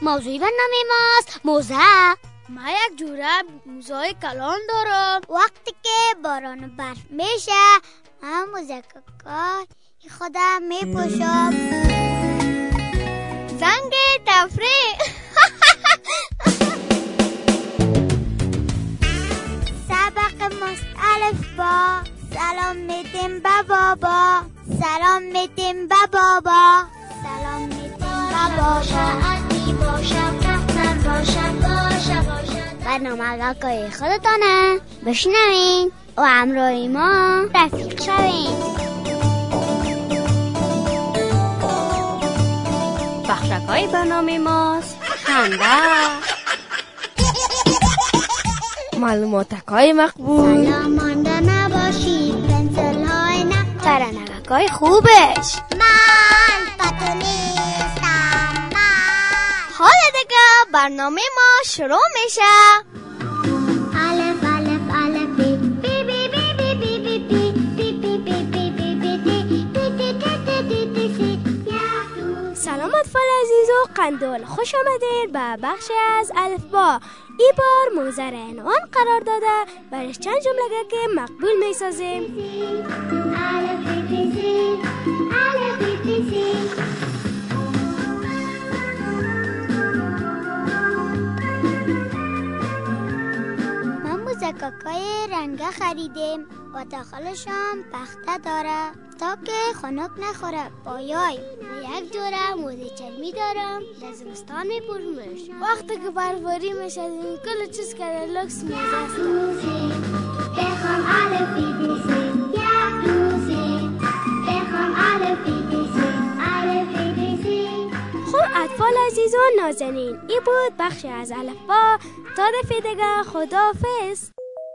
موضوعی برنامه ماست موزه. ما یک جوره موزه کلان دارم. وقتی که باران و برف میشه من موزه کاکای خودم میپوشم. زنگ تفریح. سبق ماست الف با. سلام میدیم با بابا. سلام میدیم با بابا. سلام میدیم با بابا. برنامه کاکای خودتانه، بشنوین و همراه ما رفیق شوین. بخشکای برنامه ماست خنده، معلوماتکای مقبول، سلام مانده نباشید، پنسل های نخورید، ترانه‌های خوبش. من پتو نیستم من. حالا دیگه برنامه ما شروع میشه. الف الف الف بی بی بی بی بی بی بی بی بی بی. سلام اطفال عزیز و قندول، خوش آمدین به بخش از الفبا. این بار موزه را عنوان قرار داده برش چند جمله که مقبول می سازیم. من موزه کاکای رنگه خریدیم و داخلشم پخته داره تا که خنک نخوره. پایای یک جوره موزه چرمی دارم، لزمستان میپوشمش. وقتی که برفاری میشه این کل چیز که لکس موزه است. بخوام الف بی بی سی یک روزی. بخوام الف بی بی سی الف بی بی سی. خب اطفال عزیز و نازنین، این بود بخش از الفبا. تا دفعه دیگه خداحافظ.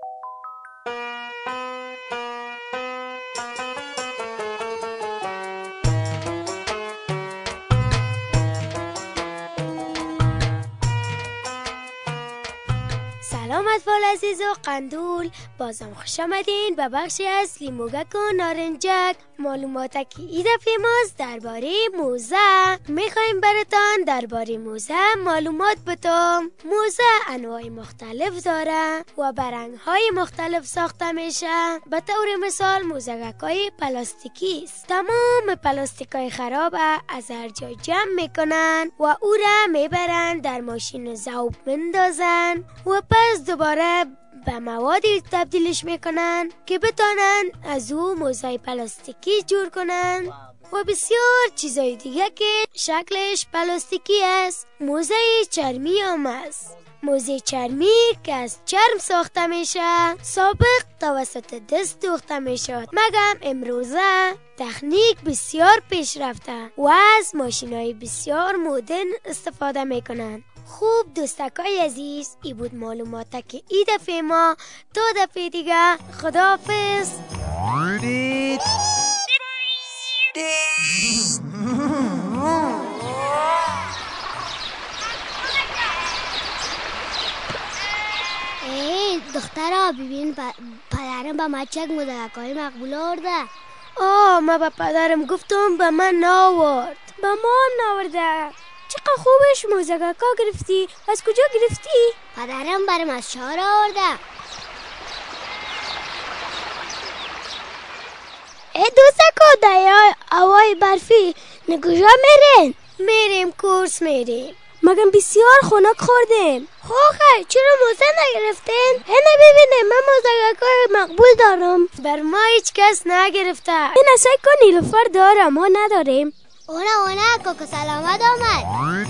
سلام اطفال عزیز و قندول، بازم خوش آمدین به بخشی از لیموگک و نارنجک. معلومات که این دفعه ماست درباره موزه. میخوایم براتان درباره موزه معلومات بدم. موزه انواع مختلف داره و به رنگ‌های مختلف ساخته میشه. به طور مثال موزه‌ک‌های پلاستیکی است. تمام پلاستیک‌های خراب از هر جای جمع میکنن و او را میبرن در ماشین ذوب مندازن و پس دوباره به موادی تبدیلش میکنن که بتانن از او موزه پلاستیکی جور کنن و بسیار چیزای دیگه که شکلش پلاستیکی است. موزه چرمی هم است. موزه چرمی که از چرم ساخته میشه، سابق توسط دست دوخته میشد، مگم امروزه تکنیک بسیار پیشرفته و از ماشینای بسیار مدرن استفاده میکنن. خوب دوستکای عزیز، ای بود معلومات که ای دفعه ما. تا دفعه دیگه خداحافظ. ای دخترها ببین پدرم به ما چک موزه‌کای مقبول آورده. ما به پدرم گفتم به من ناورد. به ما هم ناورده. چقدر خوبش موزه‌کا گرفتی؟ از کجا گرفتی؟ پدرم برام از شهر آورده. ای دوستکا در هوای برفی نکجا میریم کورس میریم. مگم بسیار خنک خوردیم. خوخه چرا موزه نگرفتین؟ اینه ببینه من موزه‌کای مقبول دارم. بر ما هیچ کس نگرفته. این اصلا که نیلوفر دارم، ما نداریم. اونا کاکا سلامت آمد.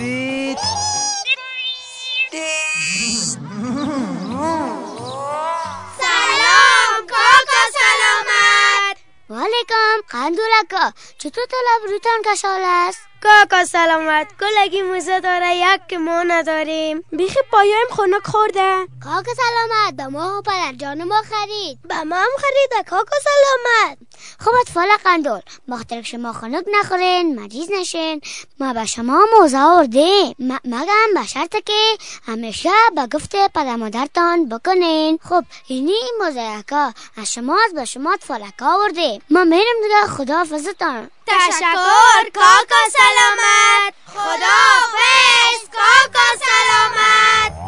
سلام کاکا سلامت. وعلیکم قندولکا، چطور طلب روتان کشال است؟ کاکا سلامت، کلگی موزه داره یک که ما نداریم. بیخی پایایم خنک خورده. کاکا سلامت، به ما و پدر جان ما خرید. به ما هم خریده کاکا سلامت. خب اطفال قندول، بخاطر که شما خنک نخورین، مریض نشین، ما به شما موزه آوردیم، مگم به شرط که همیشه به گفت پدر مادرتان بکنین. خب اینی موزه که از شما به شما اطفالک آوردیم. ما میریم دیگه، خداحافظتان. تشکر کاکا سلامت. خداحافظ کاکا سلامت.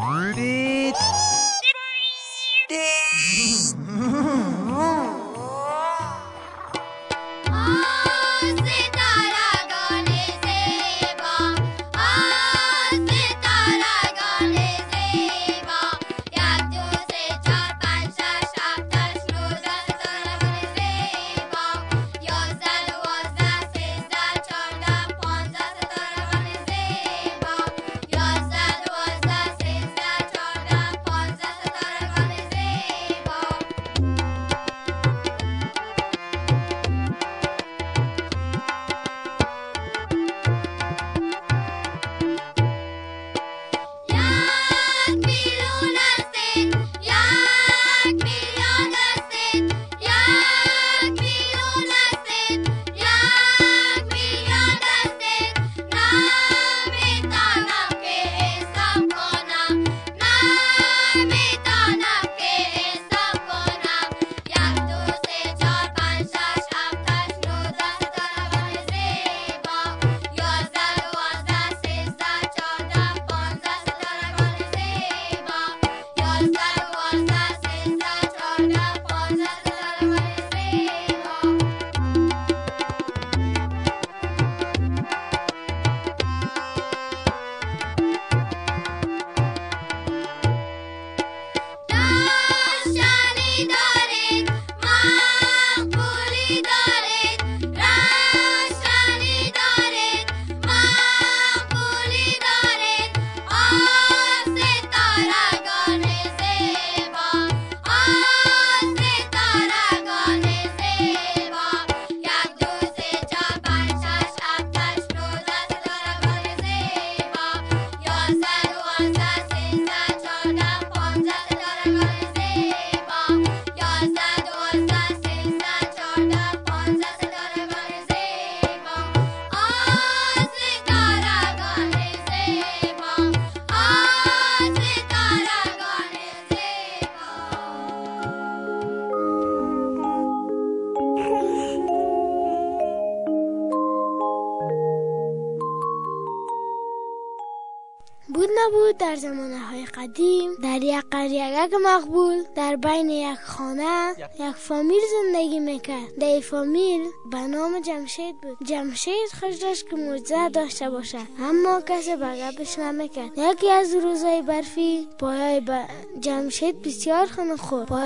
بود نبود در زمانهای قدیم در یک قریه مقبول در بین یک خانه یک فامیل زندگی میکرد. در این فامیل به نام جمشید بود. جمشید خوش داشت که معجزه داشته باشد، اما کسی به گپش نمیکرد. یکی از روزهای برفی پایه جمشید بسیار خنک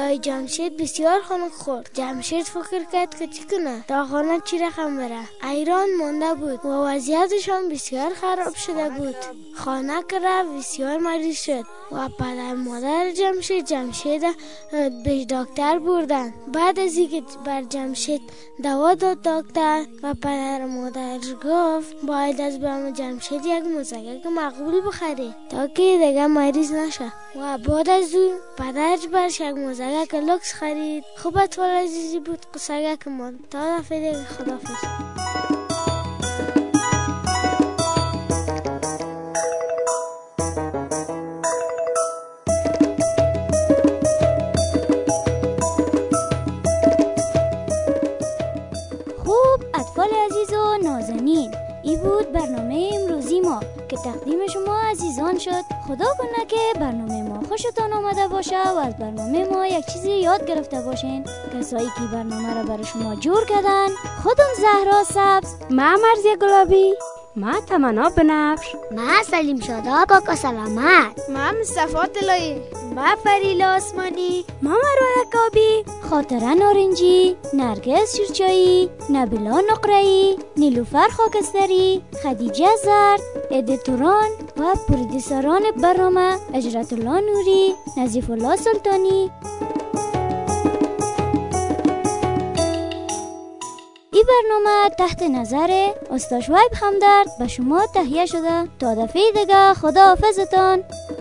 خورد. جمشید فکر کرد که چی کنه، تا خانه چی رقم بره. ایران مانده بود و وضعیتشان بسیار خراب شده بود. خانه که رفت بسیار مریض شد و پدر مادر جمشید به دکتر بردن. بعد از اینکه بر جمشید دوا داد دکتر و پدر مادر گفت باید از برام جمشید یک موزگک مقبول بخری تا که دیگه مریض نشه. و بعد از اون پدرش برش یک موزگک لوکس خرید. خوب اطفال عزیزی بود قصگک ما. تا دفعه دیگه، خداحافظ. این بود برنامه امروزی ما که تقدیم شما عزیزان شد. خدا کنه که برنامه ما خوشتان آمده باشه و از برنامه ما یک چیزی یاد گرفته باشین. کسایی که برنامه را برای شما جور کردن: خودم زهرا سبز، ما مرزی گلابی، ما تمنا بنفش، ما سلیم شاداب کاکا سلامت، ما مصطفی طلایی، ما فریلا آسمانی، ما مروه کابی، خاطره نارنجی، نرگس شورچایی، نبیلا نقره‌ای، نیلوفر خاکستری، خدیجه زرد، ادیتوران و پرودیسران برنامه اجرت الله نوری، نظیف الله سلطانی. این برنامه تحت نظر استاد شعیب همدرد به شما تهیه شده. تا دفعه دیگه، خداحافظتان.